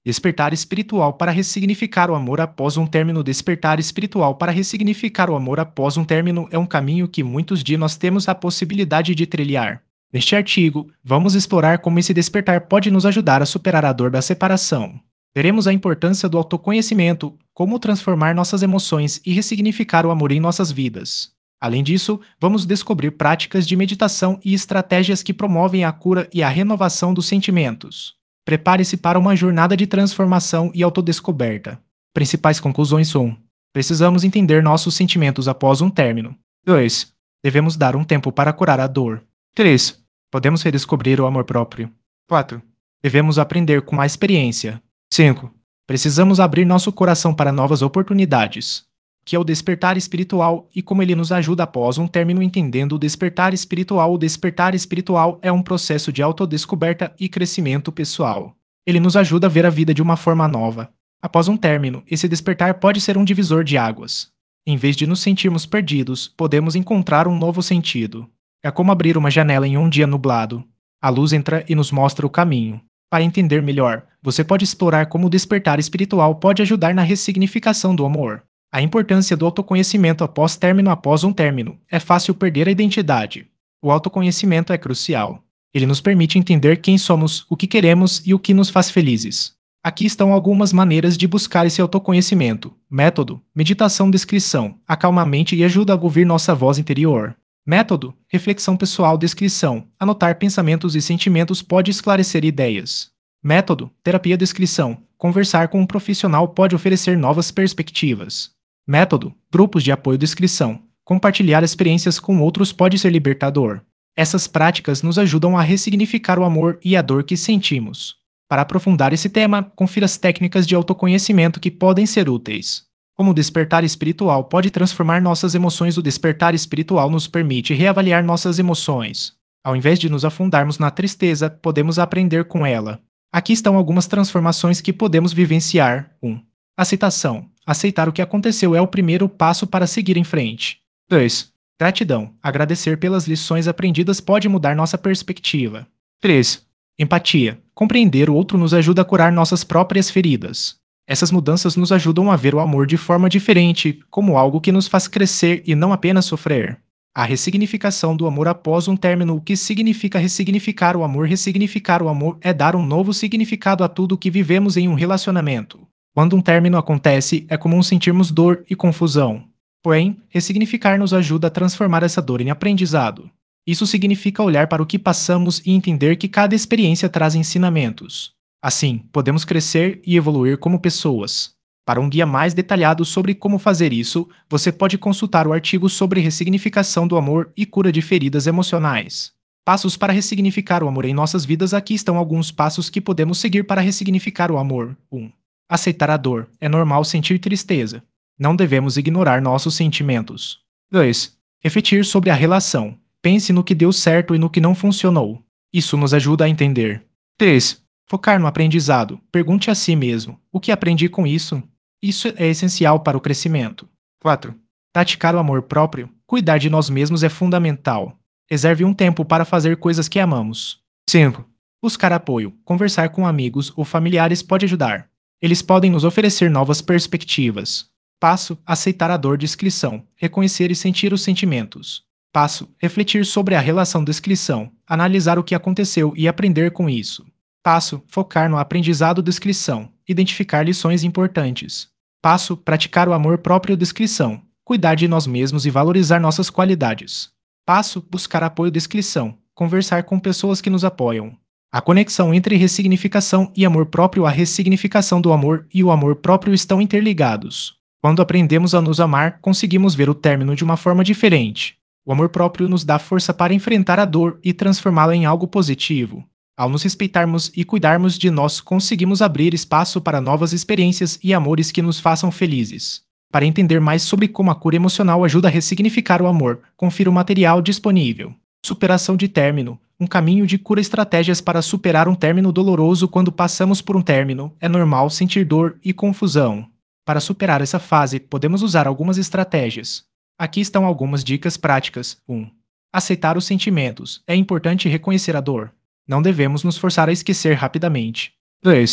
Despertar espiritual para ressignificar o amor após um término. Despertar espiritual para ressignificar o amor após um término é um caminho que muitos de nós temos a possibilidade de trilhar. Neste artigo, vamos explorar como esse despertar pode nos ajudar a superar a dor da separação. Veremos a importância do autoconhecimento, como transformar nossas emoções e ressignificar o amor em nossas vidas. Além disso, vamos descobrir práticas de meditação e estratégias que promovem a cura e a renovação dos sentimentos. Prepare-se para uma jornada de transformação e autodescoberta. Principais conclusões são: precisamos entender nossos sentimentos após um término. 2. Devemos dar um tempo para curar a dor. 3. Podemos redescobrir o amor próprio. 4. Devemos aprender com a experiência. 5. Precisamos abrir nosso coração para novas oportunidades. Que é o despertar espiritual e como ele nos ajuda após um término. Entendendo o despertar espiritual. O despertar espiritual é um processo de autodescoberta e crescimento pessoal. Ele nos ajuda a ver a vida de uma forma nova. Após um término, esse despertar pode ser um divisor de águas. Em vez de nos sentirmos perdidos, podemos encontrar um novo sentido. É como abrir uma janela em um dia nublado. A luz entra e nos mostra o caminho. Para entender melhor, você pode explorar como o despertar espiritual pode ajudar na ressignificação do amor. A importância do autoconhecimento após término. Após um término, é fácil perder a identidade. O autoconhecimento é crucial. Ele nos permite entender quem somos, o que queremos e o que nos faz felizes. Aqui estão algumas maneiras de buscar esse autoconhecimento. Método: meditação. Descrição: acalma a mente e ajuda a ouvir nossa voz interior. Método: reflexão pessoal. Descrição: anotar pensamentos e sentimentos pode esclarecer ideias. Método: terapia. Descrição: conversar com um profissional pode oferecer novas perspectivas. Método: grupos de apoio. Descrição: compartilhar experiências com outros pode ser libertador. Essas práticas nos ajudam a ressignificar o amor e a dor que sentimos. Para aprofundar esse tema, confira as técnicas de autoconhecimento que podem ser úteis. Como o despertar espiritual pode transformar nossas emoções. O despertar espiritual nos permite reavaliar nossas emoções. Ao invés de nos afundarmos na tristeza, podemos aprender com ela. Aqui estão algumas transformações que podemos vivenciar. 1. Aceitação. Aceitar o que aconteceu é o primeiro passo para seguir em frente. 2. Gratidão. Agradecer pelas lições aprendidas pode mudar nossa perspectiva. 3. Empatia. Compreender o outro nos ajuda a curar nossas próprias feridas. Essas mudanças nos ajudam a ver o amor de forma diferente, como algo que nos faz crescer e não apenas sofrer. A ressignificação do amor após um término. O que significa ressignificar o amor? Ressignificar o amor é dar um novo significado a tudo o que vivemos em um relacionamento. Quando um término acontece, é comum sentirmos dor e confusão. Porém, ressignificar nos ajuda a transformar essa dor em aprendizado. Isso significa olhar para o que passamos e entender que cada experiência traz ensinamentos. Assim, podemos crescer e evoluir como pessoas. Para um guia mais detalhado sobre como fazer isso, você pode consultar o artigo sobre ressignificação do amor e cura de feridas emocionais. Passos para ressignificar o amor em nossas vidas. Aqui estão alguns passos que podemos seguir para ressignificar o amor. 1. Aceitar a dor. É normal sentir tristeza. Não devemos ignorar nossos sentimentos. 2. Refletir sobre a relação. Pense no que deu certo e no que não funcionou. Isso nos ajuda a entender. 3. Focar no aprendizado. Pergunte a si mesmo: o que aprendi com isso? Isso é essencial para o crescimento. 4. Praticar o amor próprio. Cuidar de nós mesmos é fundamental. Reserve um tempo para fazer coisas que amamos. 5. Buscar apoio. Conversar com amigos ou familiares pode ajudar. Eles podem nos oferecer novas perspectivas. Passo: aceitar a dor. Descrição: reconhecer e sentir os sentimentos. Passo: refletir sobre a relação. Descrição: analisar o que aconteceu e aprender com isso. Passo: focar no aprendizado. Descrição: identificar lições importantes. Passo: praticar o amor próprio. Descrição: cuidar de nós mesmos e valorizar nossas qualidades. Passo: buscar apoio. Descrição: conversar com pessoas que nos apoiam. A conexão entre ressignificação e amor próprio. A ressignificação do amor e o amor próprio estão interligados. Quando aprendemos a nos amar, conseguimos ver o término de uma forma diferente. O amor próprio nos dá força para enfrentar a dor e transformá-la em algo positivo. Ao nos respeitarmos e cuidarmos de nós, conseguimos abrir espaço para novas experiências e amores que nos façam felizes. Para entender mais sobre como a cura emocional ajuda a ressignificar o amor, confira o material disponível. Superação de término. Um caminho de cura. Estratégias para superar um término doloroso. Quando passamos por um término, é normal sentir dor e confusão. Para superar essa fase, podemos usar algumas estratégias. Aqui estão algumas dicas práticas. 1. Aceitar os sentimentos. É importante reconhecer a dor. Não devemos nos forçar a esquecer rapidamente. 2.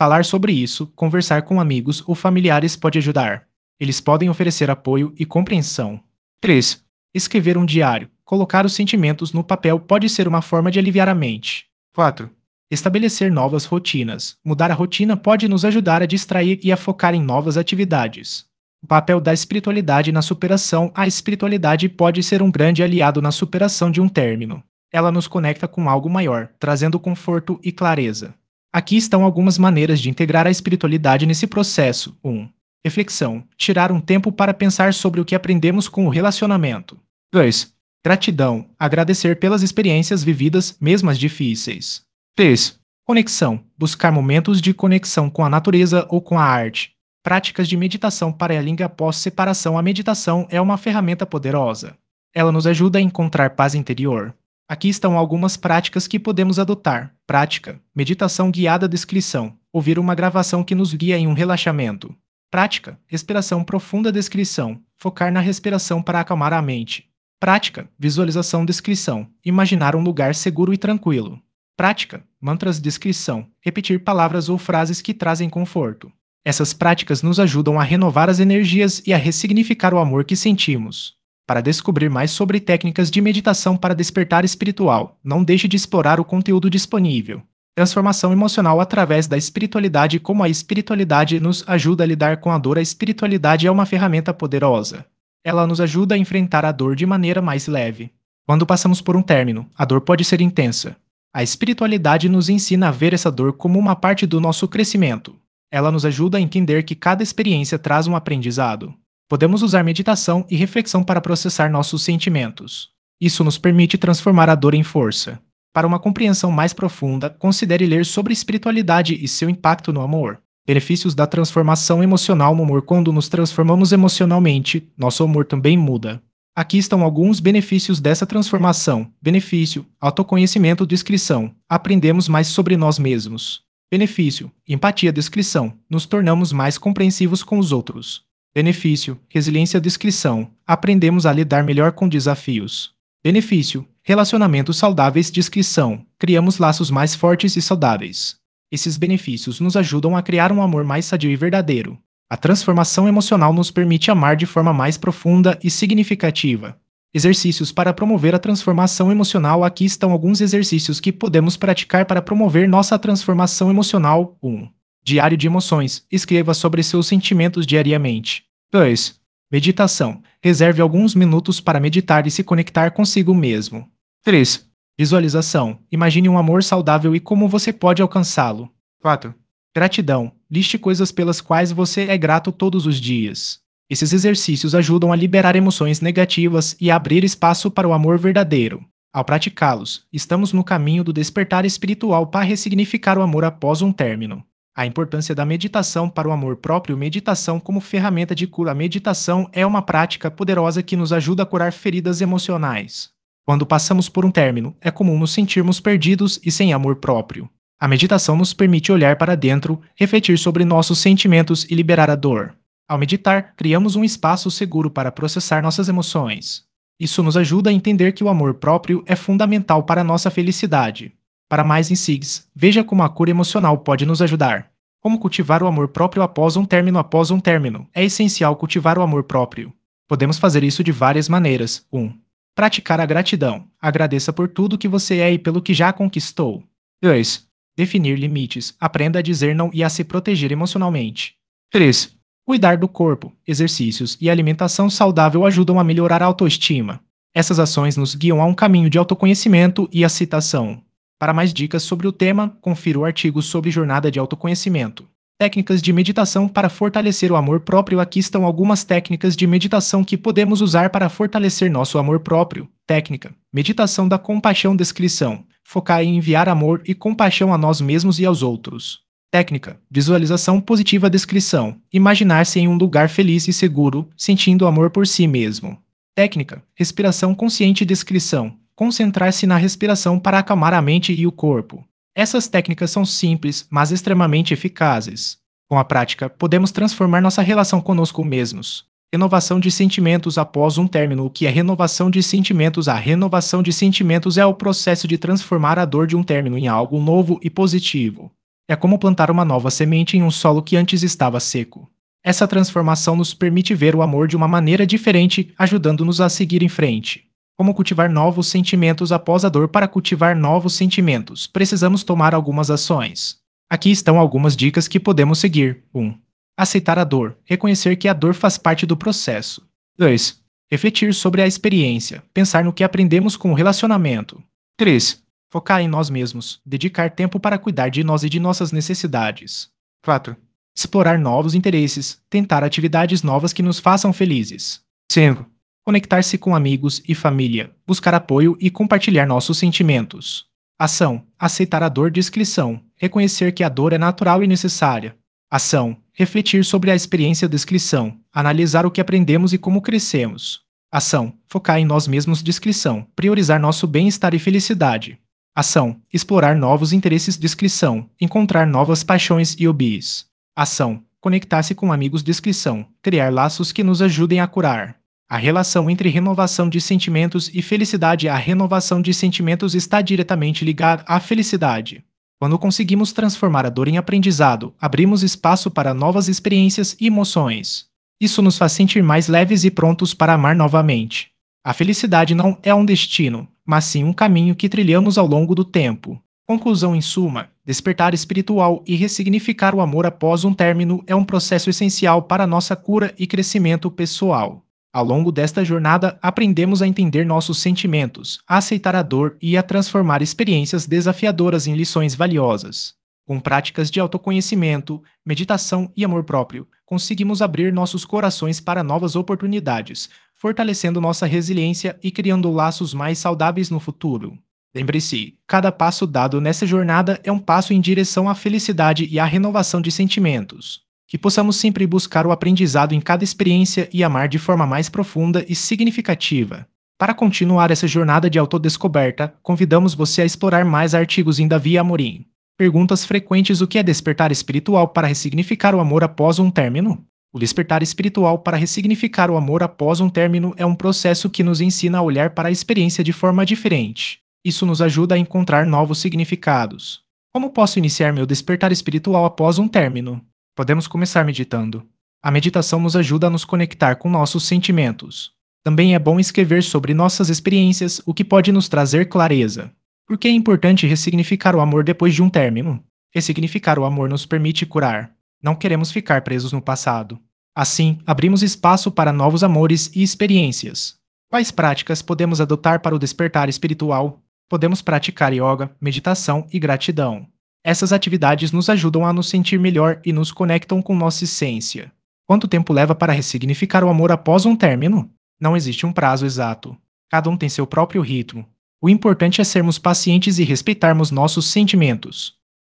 Falar sobre isso, conversar com amigos ou familiares pode ajudar. Eles podem oferecer apoio e compreensão. 3. Escrever um diário. Colocar os sentimentos no papel pode ser uma forma de aliviar a mente. 4. Estabelecer novas rotinas. Mudar a rotina pode nos ajudar a distrair e a focar em novas atividades. O papel da espiritualidade na superação. A espiritualidade pode ser um grande aliado na superação de um término. Ela nos conecta com algo maior, trazendo conforto e clareza. Aqui estão algumas maneiras de integrar a espiritualidade nesse processo. 1. Reflexão. Tirar um tempo para pensar sobre o que aprendemos com o relacionamento. 2. Gratidão. Agradecer pelas experiências vividas, mesmo as difíceis. 3. Conexão. Buscar momentos de conexão com a natureza ou com a arte. Práticas de meditação para a língua após separação. A meditação é uma ferramenta poderosa. Ela nos ajuda a encontrar paz interior. Aqui estão algumas práticas que podemos adotar. Prática. Meditação guiada descrição. Ouvir uma gravação que nos guia em um relaxamento. Prática. Respiração profunda descrição. Focar na respiração para acalmar a mente. Prática. Visualização descrição. Imaginar um lugar seguro e tranquilo. Prática. Mantras descrição. Repetir palavras ou frases que trazem conforto. Essas práticas nos ajudam a renovar as energias e a ressignificar o amor que sentimos. Para descobrir mais sobre técnicas de meditação para despertar espiritual, não deixe de explorar o conteúdo disponível. Transformação emocional através da espiritualidade. Como a espiritualidade nos ajuda a lidar com a dor. A espiritualidade é uma ferramenta poderosa. Ela nos ajuda a enfrentar a dor de maneira mais leve. Quando passamos por um término, a dor pode ser intensa. A espiritualidade nos ensina a ver essa dor como uma parte do nosso crescimento. Ela nos ajuda a entender que cada experiência traz um aprendizado. Podemos usar meditação e reflexão para processar nossos sentimentos. Isso nos permite transformar a dor em força. Para uma compreensão mais profunda, considere ler sobre espiritualidade e seu impacto no amor. Benefícios da transformação emocional no amor. Quando nos transformamos emocionalmente, nosso amor também muda. Aqui estão alguns benefícios dessa transformação. Benefício: autoconhecimento. Descrição: aprendemos mais sobre nós mesmos. Benefício: empatia. Descrição: nos tornamos mais compreensivos com os outros. Benefício: resiliência. Descrição: aprendemos a lidar melhor com desafios. Benefício: relacionamentos saudáveis. Descrição: criamos laços mais fortes e saudáveis. Esses benefícios nos ajudam a criar um amor mais sadio e verdadeiro. A transformação emocional nos permite amar de forma mais profunda e significativa. Exercícios para promover a transformação emocional. Aqui estão alguns exercícios que podemos praticar para promover nossa transformação emocional. 1. Diário de emoções. Escreva sobre seus sentimentos diariamente. 2. Meditação. Reserve alguns minutos para meditar e se conectar consigo mesmo. 3. Visualização. Imagine um amor saudável e como você pode alcançá-lo. 4. Gratidão. Liste coisas pelas quais você é grato todos os dias. Esses exercícios ajudam a liberar emoções negativas e a abrir espaço para o amor verdadeiro. Ao praticá-los, estamos no caminho do despertar espiritual para ressignificar o amor após um término. A importância da meditação para o amor próprio. Meditação como ferramenta de cura. A meditação é uma prática poderosa que nos ajuda a curar feridas emocionais. Quando passamos por um término, é comum nos sentirmos perdidos e sem amor próprio. A meditação nos permite olhar para dentro, refletir sobre nossos sentimentos e liberar a dor. Ao meditar, criamos um espaço seguro para processar nossas emoções. Isso nos ajuda a entender que o amor próprio é fundamental para a nossa felicidade. Para mais insights, veja como a cura emocional pode nos ajudar. Como cultivar o amor próprio após um término. Após um término, é essencial cultivar o amor próprio. Podemos fazer isso de várias maneiras. 1. Praticar a gratidão. Agradeça por tudo que você é e pelo que já conquistou. 2. Definir limites. Aprenda a dizer não e a se proteger emocionalmente. 3. Cuidar do corpo. Exercícios e alimentação saudável ajudam a melhorar a autoestima. Essas ações nos guiam a um caminho de autoconhecimento e aceitação. Para mais dicas sobre o tema, confira o artigo sobre jornada de autoconhecimento. Técnicas de meditação para fortalecer o amor próprio. Aqui estão algumas técnicas de meditação que podemos usar para fortalecer nosso amor próprio. Técnica: meditação da compaixão. Descrição: focar em enviar amor e compaixão a nós mesmos e aos outros. Técnica: visualização positiva. Descrição: imaginar-se em um lugar feliz e seguro, sentindo amor por si mesmo. Técnica: respiração consciente. Descrição: concentrar-se na respiração para acalmar a mente e o corpo. Essas técnicas são simples, mas extremamente eficazes. Com a prática, podemos transformar nossa relação conosco mesmos. Renovação de sentimentos após um término. O que é renovação de sentimentos? A renovação de sentimentos é o processo de transformar a dor de um término em algo novo e positivo. É como plantar uma nova semente em um solo que antes estava seco. Essa transformação nos permite ver o amor de uma maneira diferente, ajudando-nos a seguir em frente. Como cultivar novos sentimentos após a dor? Para cultivar novos sentimentos, precisamos tomar algumas ações. Aqui estão algumas dicas que podemos seguir. 1. Aceitar a dor. Reconhecer que a dor faz parte do processo. 2. Refletir sobre a experiência. Pensar no que aprendemos com o relacionamento. 3. Focar em nós mesmos. Dedicar tempo para cuidar de nós e de nossas necessidades. 4. Explorar novos interesses. Tentar atividades novas que nos façam felizes. 5. Conectar-se com amigos e família. Buscar apoio e compartilhar nossos sentimentos. Ação. Aceitar a dor. Descrição. Reconhecer que a dor é natural e necessária. Ação. Refletir sobre a experiência. Descrição. Analisar o que aprendemos e como crescemos. Ação. Focar em nós mesmos. Descrição. Priorizar nosso bem-estar e felicidade. Ação. Explorar novos interesses. Descrição. Encontrar novas paixões e hobbies. Ação. Conectar-se com amigos. Descrição. Criar laços que nos ajudem a curar. A relação entre renovação de sentimentos e felicidade. A renovação de sentimentos está diretamente ligada à felicidade. Quando conseguimos transformar a dor em aprendizado, abrimos espaço para novas experiências e emoções. Isso nos faz sentir mais leves e prontos para amar novamente. A felicidade não é um destino, mas sim um caminho que trilhamos ao longo do tempo. Conclusão: em suma, despertar espiritual e ressignificar o amor após um término é um processo essencial para nossa cura e crescimento pessoal. Ao longo desta jornada, aprendemos a entender nossos sentimentos, a aceitar a dor e a transformar experiências desafiadoras em lições valiosas. Com práticas de autoconhecimento, meditação e amor próprio, conseguimos abrir nossos corações para novas oportunidades, fortalecendo nossa resiliência e criando laços mais saudáveis no futuro. Lembre-se, cada passo dado nessa jornada é um passo em direção à felicidade e à renovação de sentimentos. Que possamos sempre buscar o aprendizado em cada experiência e amar de forma mais profunda e significativa. Para continuar essa jornada de autodescoberta, convidamos você a explorar mais artigos em Davi Amorim. Perguntas frequentes: o que é despertar espiritual para ressignificar o amor após um término? O despertar espiritual para ressignificar o amor após um término é um processo que nos ensina a olhar para a experiência de forma diferente. Isso nos ajuda a encontrar novos significados. Como posso iniciar meu despertar espiritual após um término? Podemos começar meditando. A meditação nos ajuda a nos conectar com nossos sentimentos. Também é bom escrever sobre nossas experiências, o que pode nos trazer clareza. Por que é importante ressignificar o amor depois de um término? Ressignificar o amor nos permite curar. Não queremos ficar presos no passado. Assim, abrimos espaço para novos amores e experiências. Quais práticas podemos adotar para o despertar espiritual? Podemos praticar yoga, meditação e gratidão. Essas atividades nos ajudam a nos sentir melhor e nos conectam com nossa essência. Quanto tempo leva para ressignificar o amor após um término? Não existe um prazo exato. Cada um tem seu próprio ritmo. O importante é sermos pacientes e respeitarmos nossos sentimentos.